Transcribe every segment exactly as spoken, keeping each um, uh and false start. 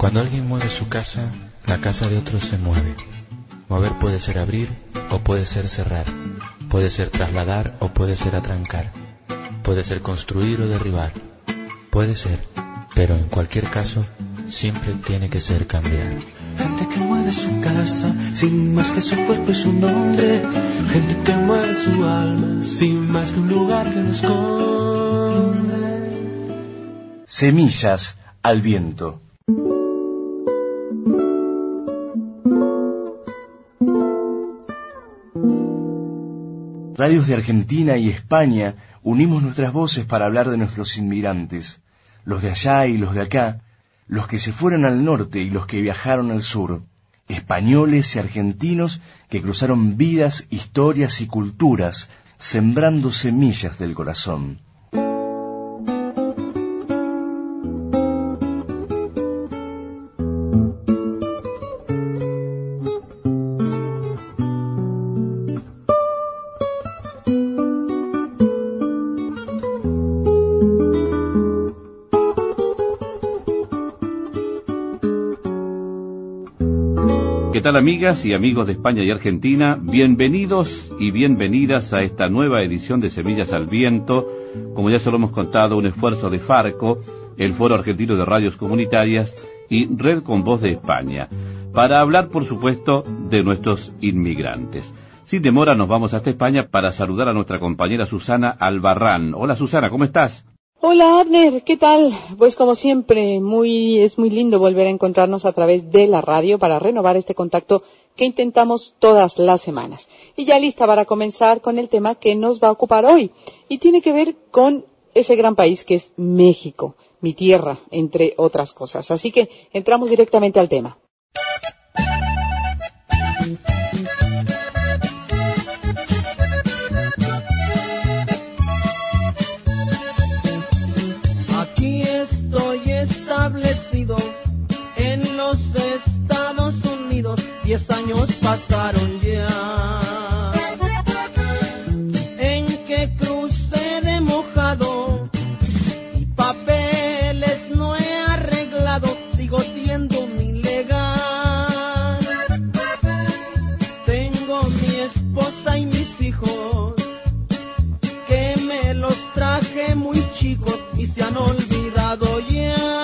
Cuando alguien mueve su casa, la casa de otros se mueve. Mover puede ser abrir o puede ser cerrar. Puede ser trasladar o puede ser atrancar. Puede ser construir o derribar. Puede ser, pero en cualquier caso, siempre tiene que ser cambiar. Gente que mueve su casa, sin más que su cuerpo y su nombre. Gente que mueve su alma, sin más que un lugar que lo esconde. Semillas al viento. Radios de Argentina y España unimos nuestras voces para hablar de nuestros inmigrantes, los de allá y los de acá, los que se fueron al norte y los que viajaron al sur, españoles y argentinos que cruzaron vidas, historias y culturas, sembrando semillas del corazón. ¿Qué tal, amigas y amigos de España y Argentina? Bienvenidos y bienvenidas a esta nueva edición de Semillas al Viento. Como ya se lo hemos contado, un esfuerzo de Farco, el Foro Argentino de Radios Comunitarias y Red con Voz de España, para hablar, por supuesto, de nuestros inmigrantes. Sin demora nos vamos hasta España para saludar a nuestra compañera Susana Albarrán. Hola, Susana, ¿cómo estás? Hola, Abner, ¿qué tal? Pues como siempre, muy es muy lindo volver a encontrarnos a través de la radio para renovar este contacto que intentamos todas las semanas. Y ya lista para comenzar con el tema que nos va a ocupar hoy, y tiene que ver con ese gran país que es México, mi tierra, entre otras cosas. Así que entramos directamente al tema. En los Estados Unidos, diez años pasaron ya, en que crucé de mojado y papeles no he arreglado, sigo siendo un ilegal. Tengo mi esposa y mis hijos, que me los traje muy chicos y se han olvidado ya.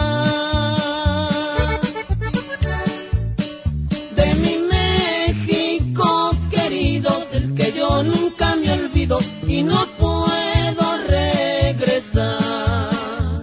Y no puedo regresar.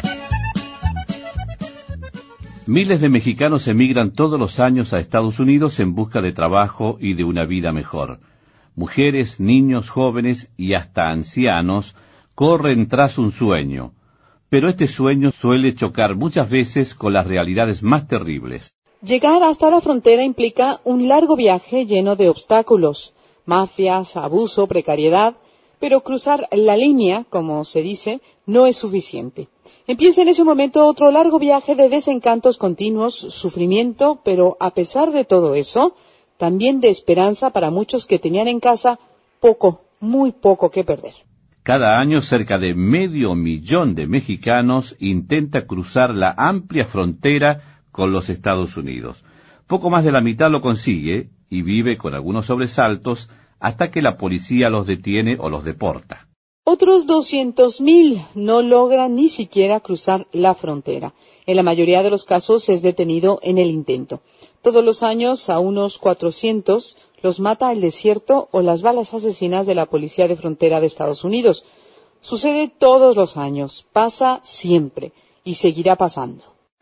Miles de mexicanos emigran todos los años a Estados Unidos en busca de trabajo y de una vida mejor. Mujeres, niños, jóvenes y hasta ancianos corren tras un sueño, pero este sueño suele chocar muchas veces con las realidades más terribles. Llegar hasta la frontera implica un largo viaje lleno de obstáculos, mafias, abuso, precariedad, pero cruzar la línea, como se dice, no es suficiente. Empieza en ese momento otro largo viaje de desencantos continuos, sufrimiento, pero a pesar de todo eso, también de esperanza para muchos que tenían en casa poco, muy poco que perder. Cada año cerca de medio millón de mexicanos intenta cruzar la amplia frontera con los Estados Unidos. Poco más de la mitad lo consigue y vive con algunos sobresaltos hasta que la policía los detiene o los deporta. Otros doscientos mil no logran ni siquiera cruzar la frontera. En la mayoría de los casos es detenido en el intento. Todos los años a unos cuatrocientos los mata el desierto o las balas asesinas de la Policía de Frontera de Estados Unidos. Sucede todos los años, pasa siempre y seguirá pasando.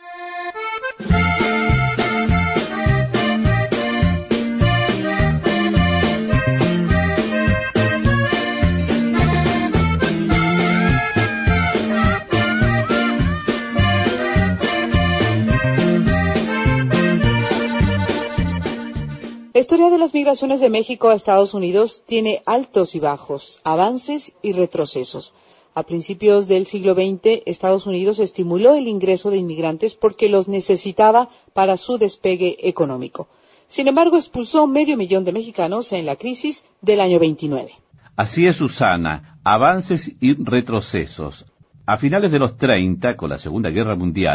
La historia de las migraciones de México a Estados Unidos tiene altos y bajos, avances y retrocesos. A principios del siglo veinte, Estados Unidos estimuló el ingreso de inmigrantes porque los necesitaba para su despegue económico. Sin embargo, expulsó medio millón de mexicanos en la crisis del año veintinueve. Así es, Susana, avances y retrocesos. A finales de los treinta, con la Segunda Guerra Mundial,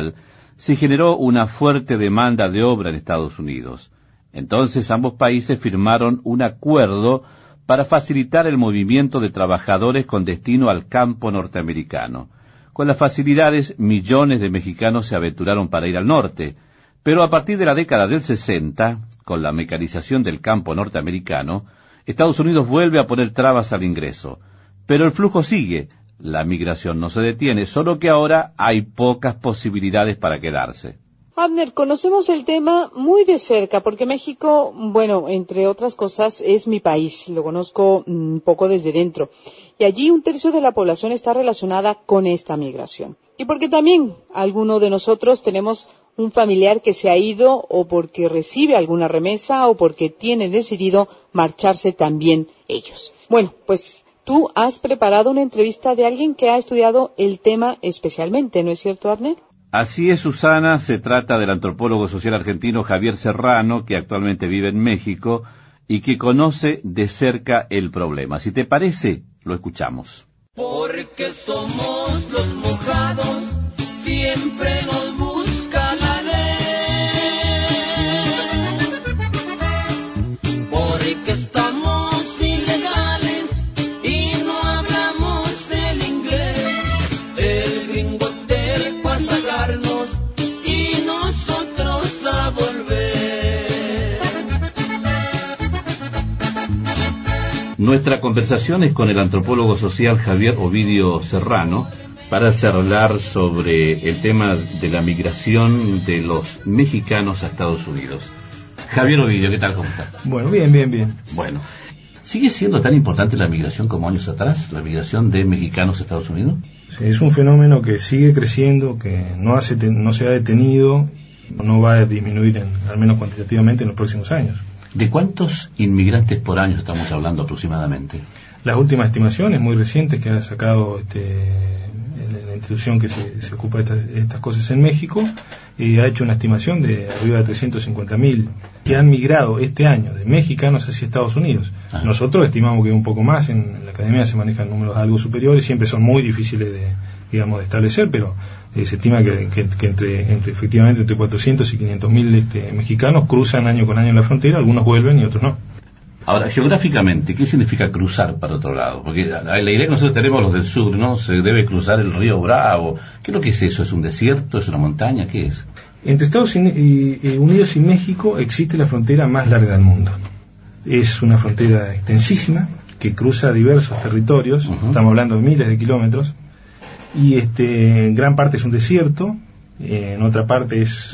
se generó una fuerte demanda de obra en Estados Unidos. Entonces ambos países firmaron un acuerdo para facilitar el movimiento de trabajadores con destino al campo norteamericano. Con las facilidades, millones de mexicanos se aventuraron para ir al norte, pero a partir de la década del sesenta, con la mecanización del campo norteamericano, Estados Unidos vuelve a poner trabas al ingreso. Pero el flujo sigue, la migración no se detiene, solo que ahora hay pocas posibilidades para quedarse. Abner, conocemos el tema muy de cerca, porque México, bueno, entre otras cosas, es mi país, lo conozco un poco desde dentro, y allí un tercio de la población está relacionada con esta migración. Y porque también alguno de nosotros tenemos un familiar que se ha ido, o porque recibe alguna remesa, o porque tiene decidido marcharse también ellos. Bueno, pues tú has preparado una entrevista de alguien que ha estudiado el tema especialmente, ¿no es cierto, Abner? Así es, Susana, se trata del antropólogo social argentino Javier Serrano, que actualmente vive en México y que conoce de cerca el problema. Si te parece, lo escuchamos. Porque somos los mojados, siempre nos busca la ley. Porque estamos ilegales y no hablamos el inglés. El gringo terco a sacarnos y nosotros a volver. Nuestra conversación es con el antropólogo social Javier Ovidio Serrano para charlar sobre el tema de la migración de los mexicanos a Estados Unidos. Javier Ovidio, ¿qué tal? ¿Cómo estás? Bueno, bien, bien, bien. Bueno, ¿sigue siendo tan importante la migración como años atrás, la migración de mexicanos a Estados Unidos? Sí, es un fenómeno que sigue creciendo, que no, hace, no se ha detenido, no va a disminuir, en, al menos cuantitativamente, en los próximos años. ¿De cuántos inmigrantes por año estamos hablando aproximadamente? Las últimas estimaciones muy recientes que ha sacado este, la institución que se, se ocupa de estas, estas cosas en México, eh, ha hecho una estimación de arriba de trescientos cincuenta mil que han migrado este año de mexicanos hacia Estados Unidos. Ah. Nosotros estimamos que un poco más, en, en la academia se manejan números algo superiores, siempre son muy difíciles de, digamos, de establecer, pero eh, se estima que, que, que entre, entre efectivamente entre cuatrocientos y quinientos mil este, mexicanos cruzan año con año la frontera, algunos vuelven y otros no. Ahora, geográficamente, ¿qué significa cruzar para otro lado? Porque la, la idea que nosotros tenemos los del sur, ¿no? Se debe cruzar el río Bravo. ¿Qué es lo que es eso? ¿Es un desierto? ¿Es una montaña? ¿Qué es? Entre Estados Unidos y México existe la frontera más larga del mundo. Es una frontera extensísima que cruza diversos territorios, uh-huh. Estamos hablando de miles de kilómetros, y este, en gran parte es un desierto, en otra parte es,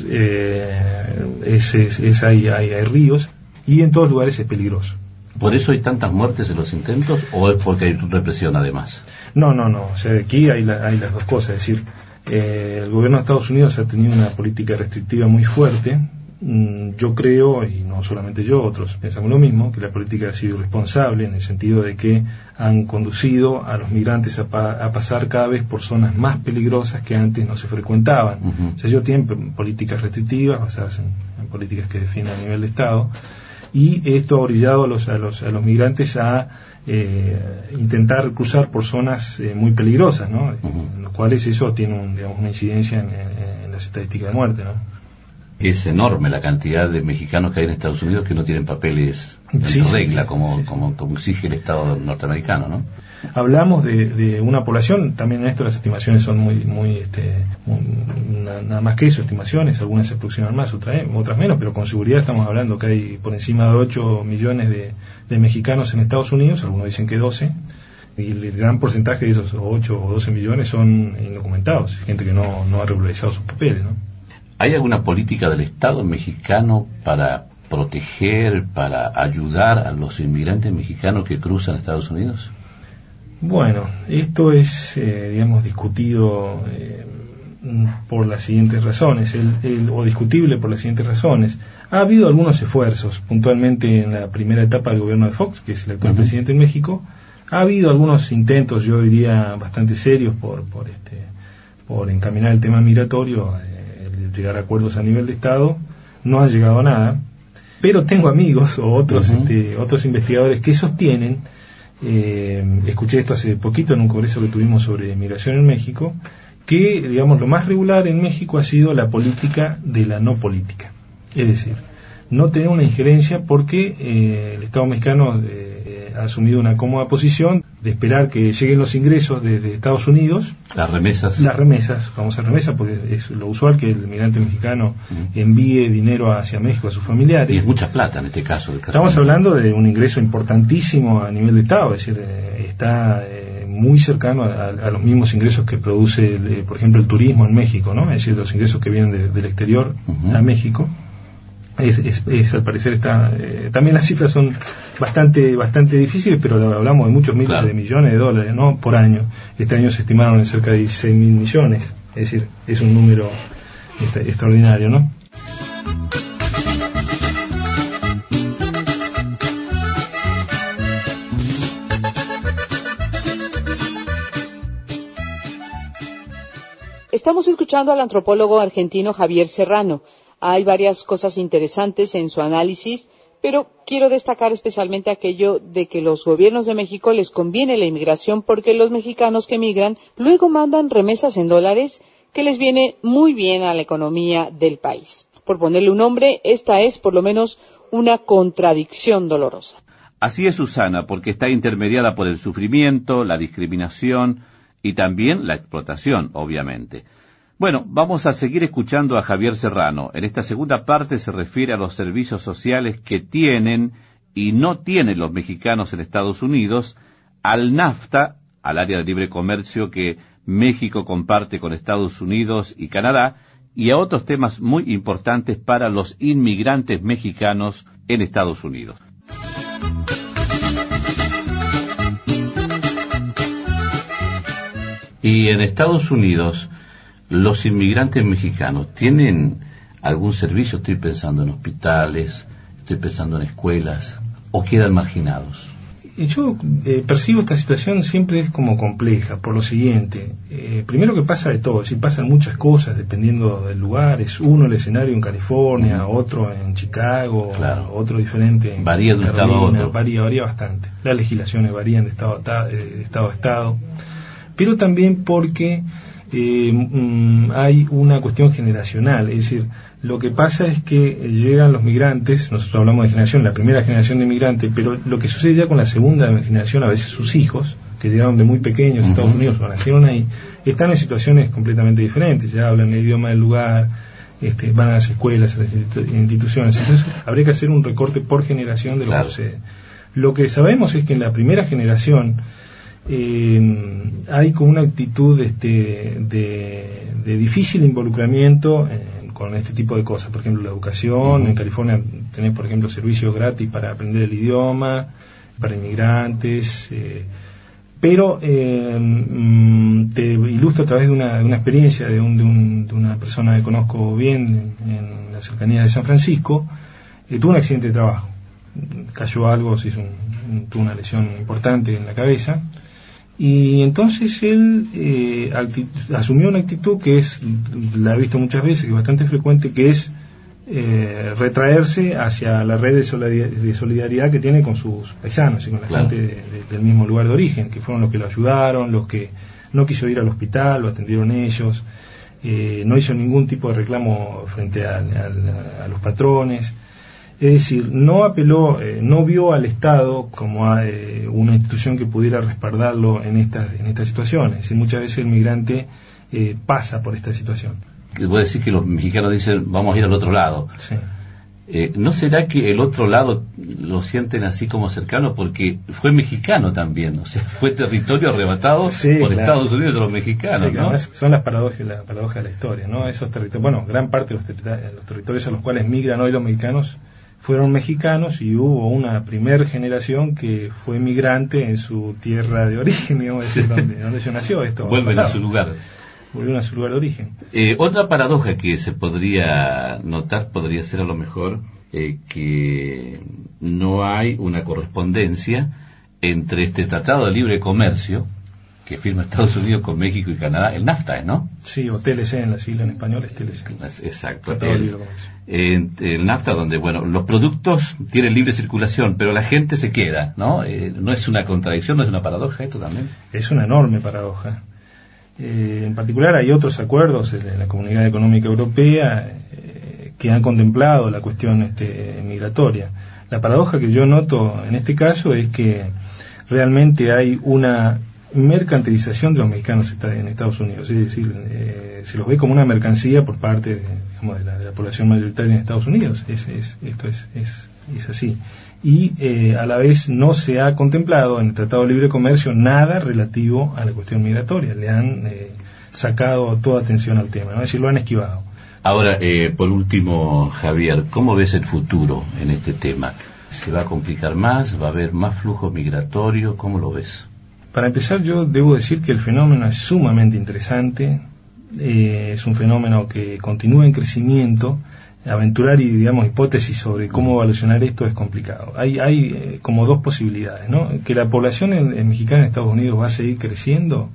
eh, es, es, es hay, hay, hay ríos, y en todos lugares es peligroso. ¿Por eso hay tantas muertes en los intentos o es porque hay represión además? No, no, no. O sea, aquí hay, la, hay las dos cosas. Es decir, eh, el gobierno de Estados Unidos ha tenido una política restrictiva muy fuerte. Mm, yo creo, y no solamente yo, otros pensamos lo mismo, que la política ha sido irresponsable en el sentido de que han conducido a los migrantes a, pa a pasar cada vez por zonas más peligrosas que antes no se frecuentaban. Uh-huh. O sea, ellos tienen políticas restrictivas basadas en, en políticas que definen a nivel de Estado. Y esto ha orillado a los, a los, a los migrantes a eh, intentar cruzar por zonas eh, muy peligrosas, ¿no? Uh-huh. En los cuales eso tiene un, digamos, una incidencia en, en, en las estadísticas de muerte, ¿no? Es enorme la cantidad de mexicanos que hay en Estados Unidos que no tienen papeles en sí, regla, sí, como, sí, sí. Como, como exige el Estado norteamericano, ¿no? Hablamos de, de una población, también en esto las estimaciones son muy, muy, este, muy, nada más que eso, estimaciones, algunas se aproximan más, otras, otras menos, pero con seguridad estamos hablando que hay por encima de ocho millones de, de mexicanos en Estados Unidos, algunos dicen que doce, y el, el gran porcentaje de esos ocho o doce millones son indocumentados, gente que no, no ha regularizado sus papeles, ¿no? ¿Hay alguna política del Estado mexicano para proteger, para ayudar a los inmigrantes mexicanos que cruzan Estados Unidos? Bueno, esto es, eh, digamos, discutido eh, por las siguientes razones, el, el, o discutible por las siguientes razones. Ha habido algunos esfuerzos, puntualmente en la primera etapa del gobierno de Fox, que es el actual uh-huh. presidente en México. Ha habido algunos intentos, yo diría, bastante serios por, por, este, por encaminar el tema migratorio, eh, el llegar a acuerdos a nivel de Estado. No ha llegado a nada, pero tengo amigos o otros, uh-huh. este, otros investigadores que sostienen. Eh, escuché esto hace poquito en un congreso que tuvimos sobre migración en México, que, digamos, lo más regular en México ha sido la política de la no política. Es decir, no tener una injerencia porque eh, el Estado mexicano eh, ha asumido una cómoda posición de esperar que lleguen los ingresos de, de Estados Unidos. Las remesas. Las remesas, vamos a remesas, porque es lo usual que el migrante mexicano uh-huh. envíe dinero hacia México a sus familiares. Y es mucha plata en este caso. Estamos hablando de un ingreso importantísimo a nivel de Estado, es decir, eh, está eh, muy cercano a, a los mismos ingresos que produce, eh, por ejemplo, el turismo en México, ¿no? Es decir, los ingresos que vienen de, del exterior uh-huh. a México. Es, es, es, al parecer está eh, también las cifras son bastante bastante difíciles, pero hablamos de muchos miles claro. de millones de dólares, ¿no? Por año. Este año se estimaron en cerca de dieciséis mil millones, es decir, es un número este, extraordinario, ¿no? Estamos escuchando al antropólogo argentino Javier Serrano. Hay varias cosas interesantes en su análisis, pero quiero destacar especialmente aquello de que los gobiernos de México les conviene la inmigración porque los mexicanos que emigran luego mandan remesas en dólares que les viene muy bien a la economía del país. Por ponerle un nombre, esta es por lo menos una contradicción dolorosa. Así es, Susana, porque está intermediada por el sufrimiento, la discriminación y también la explotación, obviamente. Bueno, vamos a seguir escuchando a Javier Serrano. En esta segunda parte se refiere a los servicios sociales que tienen y no tienen los mexicanos en Estados Unidos, al NAFTA, al área de libre comercio que México comparte con Estados Unidos y Canadá, y a otros temas muy importantes para los inmigrantes mexicanos en Estados Unidos. Y en Estados Unidos, ¿los inmigrantes mexicanos tienen algún servicio? Estoy pensando en hospitales, estoy pensando en escuelas, ¿o quedan marginados? Yo eh, percibo esta situación siempre es como compleja, por lo siguiente. Eh, primero que pasa de todo, es decir, pasan muchas cosas dependiendo del lugar. Es uno el escenario en California, uh-huh. otro en Chicago, claro. otro diferente en Varía de un estado a otro. Varía, varía bastante. Las legislaciones varían de estado a, de estado, a estado. Pero también porque eh, mm, hay una cuestión generacional, es decir, lo que pasa es que llegan los migrantes, nosotros hablamos de generación, la primera generación de migrantes, pero lo que sucede ya con la segunda generación, a veces sus hijos, que llegaron de muy pequeños a uh-huh. Estados Unidos o nacieron ahí, están en situaciones completamente diferentes, ya hablan el idioma del lugar, este, van a las escuelas, a las instituciones, entonces habría que hacer un recorte por generación de lo claro. que sucede. Lo que sabemos es que en la primera generación Eh, hay como una actitud este, de, de difícil involucramiento en, con este tipo de cosas, por ejemplo la educación. Uh-huh. En California tenés por ejemplo servicios gratis para aprender el idioma para inmigrantes, eh, pero eh, mm, te ilustro a través de una, de una experiencia de, un, de, un, de una persona que conozco bien en, en la cercanía de San Francisco. Eh, tuvo un accidente de trabajo, cayó algo, se hizo un, tuvo una lesión importante en la cabeza. Y entonces él eh, actitud, asumió una actitud que es, la he visto muchas veces, que es bastante frecuente, que es eh, retraerse hacia la red de solidaridad, de solidaridad que tiene con sus paisanos y con la claro. gente de, de, del mismo lugar de origen, que fueron los que lo ayudaron, los que no quiso ir al hospital, lo atendieron ellos, eh, no hizo ningún tipo de reclamo frente a, a, a los patrones. Es decir, no apeló, eh, no vio al Estado como a eh, una institución que pudiera respaldarlo en estas en estas situaciones. Es decir, muchas veces el migrante eh, pasa por esta situación. Voy a decir que los mexicanos dicen, vamos a ir al otro lado. Sí. Eh, ¿No será que el otro lado lo sienten así como cercano? Porque fue mexicano también, o sea, fue territorio arrebatado sí, por claro. Estados Unidos a los mexicanos, sí, ¿no? Son las paradojas, la paradoja de la historia, ¿no? Esos territorios, bueno, gran parte de los, ter- los territorios a los cuales migran hoy los mexicanos fueron mexicanos, y hubo una primer generación que fue migrante en su tierra de origen, digamos, es decir, donde, donde yo nació. Esto vuelven a su lugar. Volvieron a su lugar de origen. Eh, otra paradoja que se podría notar podría ser a lo mejor eh, que no hay una correspondencia entre este Tratado de Libre Comercio que firma Estados Unidos con México y Canadá, el NAFTA, ¿no? Sí, o T L C en la sigla en español es T L C. Exacto. El, el, el NAFTA, donde, bueno, los productos tienen libre circulación, pero la gente se queda, ¿no? Eh, ¿No es una contradicción, no es una paradoja esto también? Es una enorme paradoja. Eh, en particular hay otros acuerdos en la Comunidad Económica Europea eh, que han contemplado la cuestión este, migratoria. La paradoja que yo noto en este caso es que realmente hay una mercantilización de los mexicanos en Estados Unidos, es decir, eh, se los ve como una mercancía por parte de, digamos, de, la, de la población mayoritaria en Estados Unidos. Es, es, esto es, es, es así. Y eh, a la vez no se ha contemplado en el Tratado de Libre Comercio nada relativo a la cuestión migratoria. Le han eh, sacado toda atención al tema, ¿no? Es decir, lo han esquivado. Ahora, eh, por último, Javier, ¿cómo ves el futuro en este tema? ¿Se va a complicar más? ¿Va a haber más flujo migratorio? ¿Cómo lo ves? Para empezar, yo debo decir que el fenómeno es sumamente interesante, eh, es un fenómeno que continúa en crecimiento. Aventurar y, digamos, hipótesis sobre cómo evaluar esto es complicado. Hay, hay eh, como dos posibilidades, ¿no? Que la población en, en mexicana en Estados Unidos va a seguir creciendo,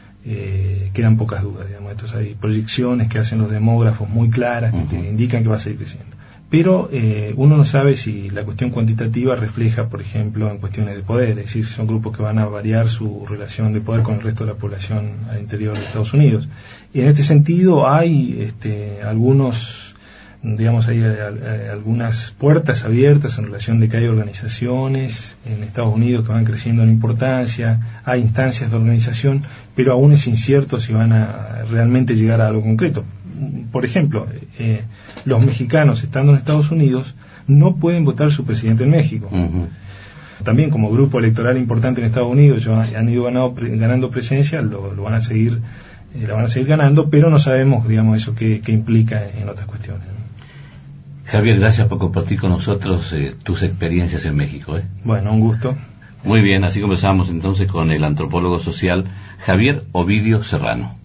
eh, quedan pocas dudas, digamos. Entonces hay proyecciones que hacen los demógrafos muy claras que uh-huh. te indican que va a seguir creciendo. Pero eh, uno no sabe si la cuestión cuantitativa refleja, por ejemplo, en cuestiones de poder, es decir, si son grupos que van a variar su relación de poder con el resto de la población al interior de Estados Unidos. Y en este sentido hay este, algunos, digamos, hay, hay algunas puertas abiertas en relación de que hay organizaciones en Estados Unidos que van creciendo en importancia, hay instancias de organización, pero aún es incierto si van a realmente llegar a algo concreto. Por ejemplo, eh, los mexicanos estando en Estados Unidos no pueden votar su presidente en México. Uh-huh. También como grupo electoral importante en Estados Unidos, ellos han ido ganado, ganando presencia, lo, lo van a seguir, eh, lo van a seguir ganando, pero no sabemos, digamos, eso qué, qué implica en otras cuestiones. Javier, gracias por compartir con nosotros eh, tus experiencias en México. ¿eh? Bueno, un gusto. Muy bien, así comenzamos entonces con el antropólogo social Javier Ovidio Serrano.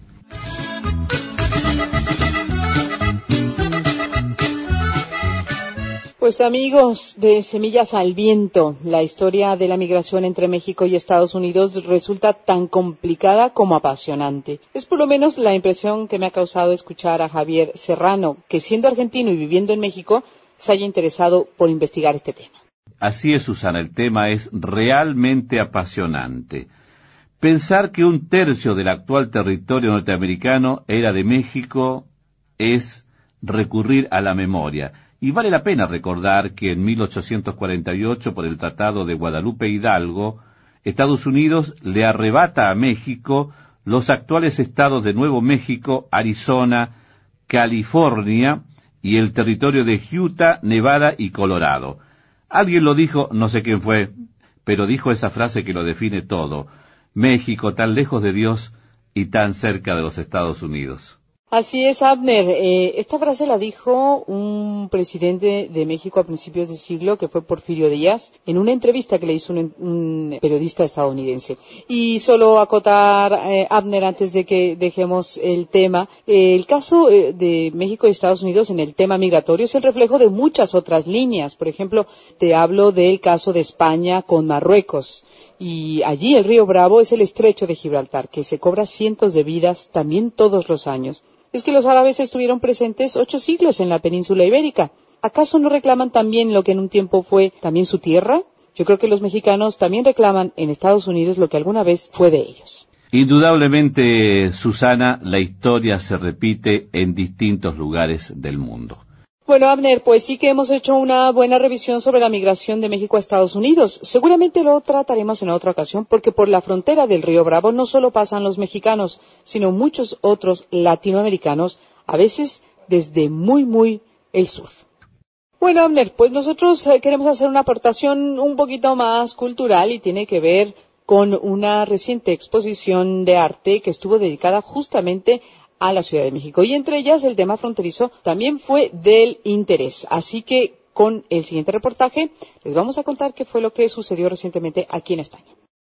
Pues amigos de Semillas al Viento, la historia de la migración entre México y Estados Unidos resulta tan complicada como apasionante. Es por lo menos la impresión que me ha causado escuchar a Javier Serrano, que siendo argentino y viviendo en México, se haya interesado por investigar este tema. Así es, Susana, el tema es realmente apasionante. Pensar que un tercio del actual territorio norteamericano era de México es recurrir a la memoria. Y vale la pena recordar que en mil ochocientos cuarenta y ocho, por el Tratado de Guadalupe Hidalgo, Estados Unidos le arrebata a México los actuales estados de Nuevo México, Arizona, California y el territorio de Utah, Nevada y Colorado. Alguien lo dijo, no sé quién fue, pero dijo esa frase que lo define todo: México tan lejos de Dios y tan cerca de los Estados Unidos. Así es, Abner. Eh, esta frase la dijo un presidente de México a principios de siglo, que fue Porfirio Díaz, en una entrevista que le hizo un, un periodista estadounidense. Y solo acotar, eh, Abner, antes de que dejemos el tema, eh, el caso eh, de México y Estados Unidos en el tema migratorio es el reflejo de muchas otras líneas. Por ejemplo, te hablo del caso de España con Marruecos. Y allí el río Bravo es el estrecho de Gibraltar, que se cobra cientos de vidas también todos los años. Es que los árabes estuvieron presentes ocho siglos en la península ibérica. ¿Acaso no reclaman también lo que en un tiempo fue también su tierra? Yo creo que los mexicanos también reclaman en Estados Unidos lo que alguna vez fue de ellos. Indudablemente, Susana, la historia se repite en distintos lugares del mundo. Bueno, Abner, pues sí que hemos hecho una buena revisión sobre la migración de México a Estados Unidos. Seguramente lo trataremos en otra ocasión, porque por la frontera del río Bravo no solo pasan los mexicanos, sino muchos otros latinoamericanos, a veces desde muy, muy el sur. Bueno, Abner, pues nosotros queremos hacer una aportación un poquito más cultural y tiene que ver con una reciente exposición de arte que estuvo dedicada justamente a la Ciudad de México, y entre ellas el tema fronterizo también fue del interés. Así que con el siguiente reportaje les vamos a contar qué fue lo que sucedió recientemente aquí en España.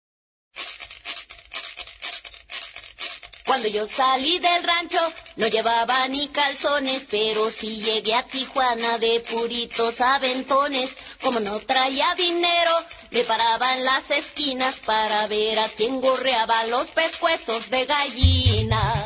Cuando yo salí del rancho no llevaba ni calzones, pero sí llegué a Tijuana de puritos aventones. Como no traía dinero, me paraba en las esquinas para ver a quién gorreaba los pescuezos de gallina.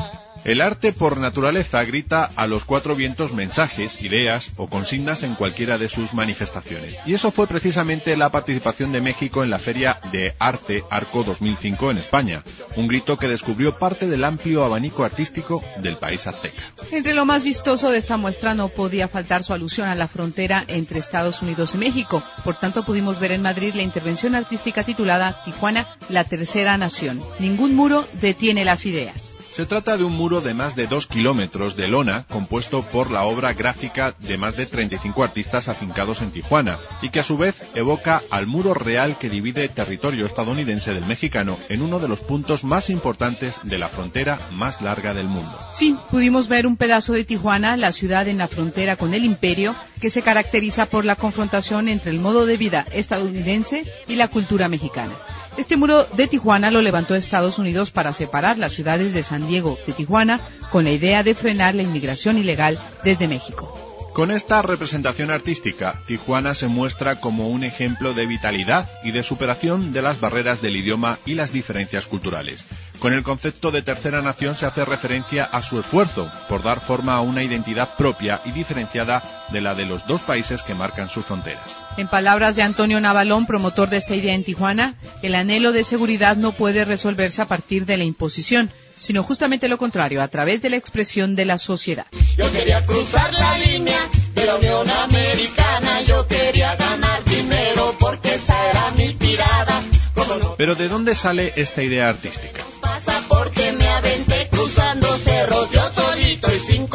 El arte por naturaleza grita a los cuatro vientos mensajes, ideas o consignas en cualquiera de sus manifestaciones. Y eso fue precisamente la participación de México en la Feria de Arte Arco dos mil cinco en España, un grito que descubrió parte del amplio abanico artístico del país azteca. Entre lo más vistoso de esta muestra no podía faltar su alusión a la frontera entre Estados Unidos y México. Por tanto, pudimos ver en Madrid la intervención artística titulada Tijuana, la tercera nación. Ningún muro detiene las ideas. Se trata de un muro de más de dos kilómetros de lona, compuesto por la obra gráfica de más de treinta y cinco artistas afincados en Tijuana, y que a su vez evoca al muro real que divide territorio estadounidense del mexicano en uno de los puntos más importantes de la frontera más larga del mundo. Sí, pudimos ver un pedazo de Tijuana, la ciudad en la frontera con el imperio, que se caracteriza por la confrontación entre el modo de vida estadounidense y la cultura mexicana. Este muro de Tijuana lo levantó Estados Unidos para separar las ciudades de San Diego de Tijuana con la idea de frenar la inmigración ilegal desde México. Con esta representación artística, Tijuana se muestra como un ejemplo de vitalidad y de superación de las barreras del idioma y las diferencias culturales. Con el concepto de tercera nación se hace referencia a su esfuerzo por dar forma a una identidad propia y diferenciada de la de los dos países que marcan sus fronteras. En palabras de Antonio Navalón, promotor de esta idea en Tijuana, el anhelo de seguridad no puede resolverse a partir de la imposición, sino justamente lo contrario, a través de la expresión de la sociedad. Yo quería cruzar la línea de la Unión Americana, yo quería ganar dinero porque esa era mi tirada. Pero ¿de dónde sale esta idea artística? Pasaporte me aventé cruzando cerros yo solito y sin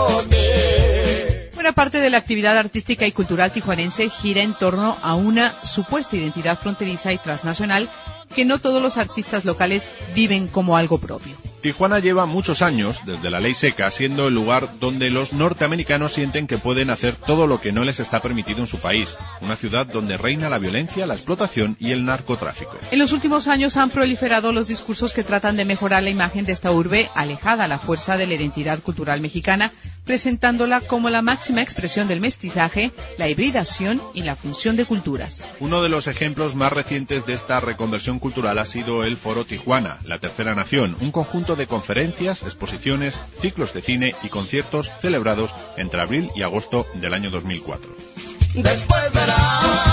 coyote. Buena parte de la actividad artística y cultural tijuanense gira en torno a una supuesta identidad fronteriza y transnacional que no todos los artistas locales viven como algo propio. Tijuana lleva muchos años, desde la ley seca, siendo el lugar donde los norteamericanos sienten que pueden hacer todo lo que no les está permitido en su país. Una ciudad donde reina la violencia, la explotación y el narcotráfico. En los últimos años han proliferado los discursos que tratan de mejorar la imagen de esta urbe, alejada a la fuerza de la identidad cultural mexicana, presentándola como la máxima expresión del mestizaje, la hibridación y la función de culturas. Uno de los ejemplos más recientes de esta reconversión cultural ha sido el Foro Tijuana, la tercera nación, un conjunto de conferencias, exposiciones, ciclos de cine y conciertos celebrados entre abril y agosto del año dos mil cuatro. Después verás.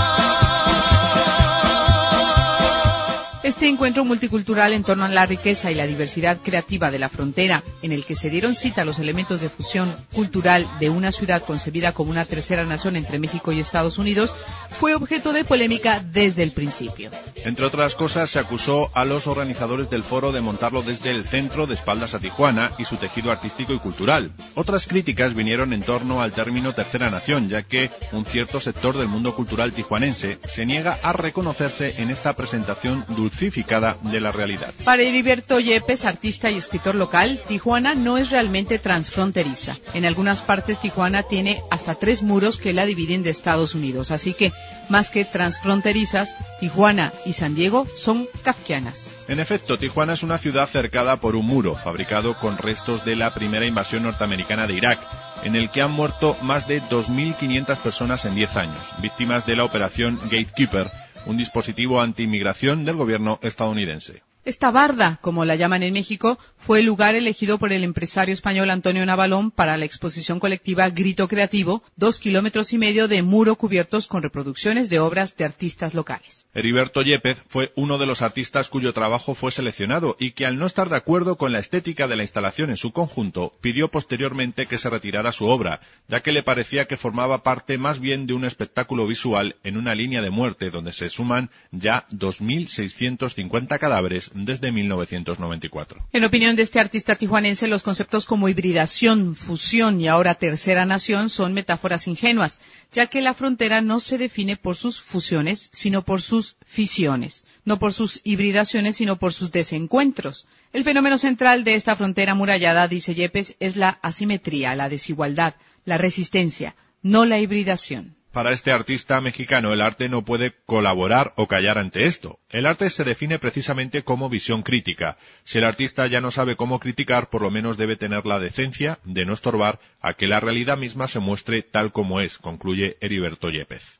Este encuentro multicultural en torno a la riqueza y la diversidad creativa de la frontera, en el que se dieron cita los elementos de fusión cultural de una ciudad concebida como una tercera nación entre México y Estados Unidos, fue objeto de polémica desde el principio. Entre otras cosas, se acusó a los organizadores del foro de montarlo desde el centro de espaldas a Tijuana y su tejido artístico y cultural. Otras críticas vinieron en torno al término tercera nación, ya que un cierto sector del mundo cultural tijuanense se niega a reconocerse en esta presentación dulcífica de la realidad. Para Heriberto Yepes, artista y escritor local, Tijuana no es realmente transfronteriza. En algunas partes Tijuana tiene hasta tres muros que la dividen de Estados Unidos, así que, más que transfronterizas, Tijuana y San Diego son kafkianas. En efecto, Tijuana es una ciudad cercada por un muro, fabricado con restos de la primera invasión norteamericana de Irak, en el que han muerto más de dos mil quinientas personas en diez años, víctimas de la operación Gatekeeper, un dispositivo anti-inmigración del gobierno estadounidense. Esta barda, como la llaman en México, fue el lugar elegido por el empresario español Antonio Navalón para la exposición colectiva Grito Creativo, dos kilómetros y medio de muro cubiertos con reproducciones de obras de artistas locales. Heriberto Yepes fue uno de los artistas cuyo trabajo fue seleccionado y que, al no estar de acuerdo con la estética de la instalación en su conjunto, pidió posteriormente que se retirara su obra, ya que le parecía que formaba parte más bien de un espectáculo visual en una línea de muerte donde se suman ya dos mil seiscientos cincuenta cadáveres desde mil novecientos noventa y cuatro. En opinión de este artista tijuanense, los conceptos como hibridación, fusión y ahora tercera nación son metáforas ingenuas, ya que la frontera no se define por sus fusiones, sino por sus fisiones, no por sus hibridaciones, sino por sus desencuentros. El fenómeno central de esta frontera amurallada, dice Yepes, es la asimetría, la desigualdad, la resistencia, no la hibridación. Para este artista mexicano, el arte no puede colaborar o callar ante esto. El arte se define precisamente como visión crítica. Si el artista ya no sabe cómo criticar, por lo menos debe tener la decencia de no estorbar a que la realidad misma se muestre tal como es, concluye Heriberto Yepes.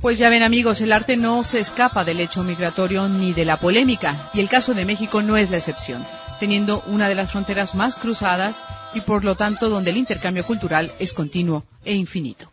Pues ya ven, amigos, el arte no se escapa del hecho migratorio ni de la polémica, y el caso de México no es la excepción, teniendo una de las fronteras más cruzadas y por lo tanto donde el intercambio cultural es continuo e infinito.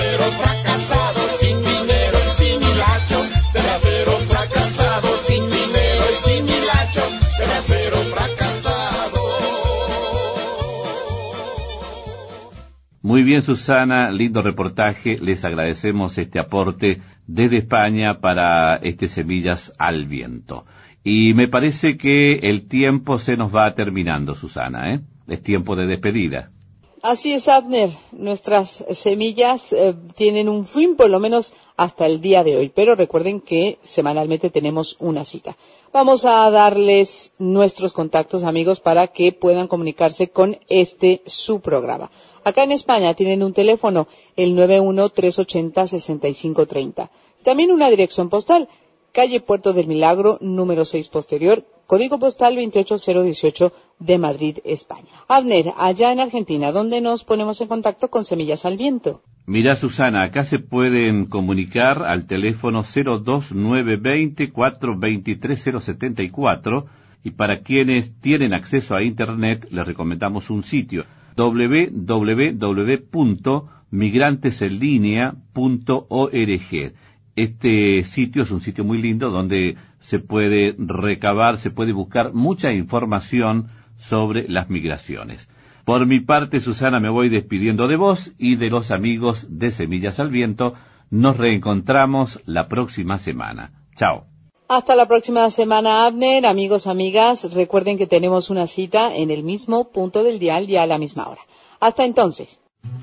Muy bien, Susana, lindo reportaje. Les agradecemos este aporte desde España para este Semillas al Viento. Y me parece que el tiempo se nos va terminando, Susana, ¿eh? Es tiempo de despedida. Así es, Abner. Nuestras semillas eh, tienen un fin, por lo menos hasta el día de hoy. Pero recuerden que semanalmente tenemos una cita. Vamos a darles nuestros contactos, amigos, para que puedan comunicarse con este su programa. Acá en España tienen un teléfono, el nueve uno tres ocho cero, seis cinco tres cero. También una dirección postal, calle Puerto del Milagro, número seis posterior, código postal veintiocho mil dieciocho de Madrid, España. Abner, allá en Argentina, ¿dónde nos ponemos en contacto con Semillas al Viento? Mira, Susana, acá se pueden comunicar al teléfono cero dos nueve dos cero, cuatro dos tres cero siete cuatro y para quienes tienen acceso a Internet les recomendamos un sitio, doble u doble u doble u punto migrantes en línea punto org. Este sitio es un sitio muy lindo donde se puede recabar, se puede buscar mucha información sobre las migraciones. Por mi parte, Susana, me voy despidiendo de vos y de los amigos de Semillas al Viento. Nos reencontramos la próxima semana. Chao. Hasta la próxima semana, Abner. Amigos, amigas, recuerden que tenemos una cita en el mismo punto del dial y a la misma hora. Hasta entonces.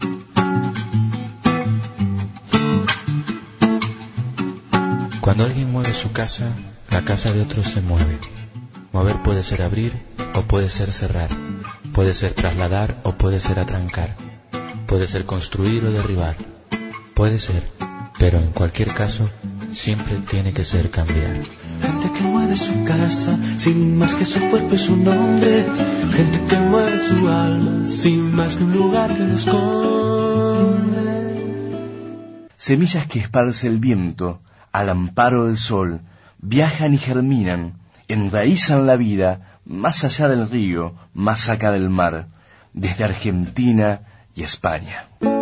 Cuando alguien mueve su casa, la casa de otros se mueve. Mover puede ser abrir o puede ser cerrar. Puede ser trasladar o puede ser atrancar. Puede ser construir o derribar. Puede ser, pero en cualquier caso, siempre tiene que ser cambiar. Gente que mueve su casa, sin más que su cuerpo y su nombre. Gente que mueve su alma, sin más que un lugar que lo esconde. Semillas que esparce el viento, al amparo del sol, viajan y germinan, enraizan la vida, más allá del río, más acá del mar, desde Argentina y España.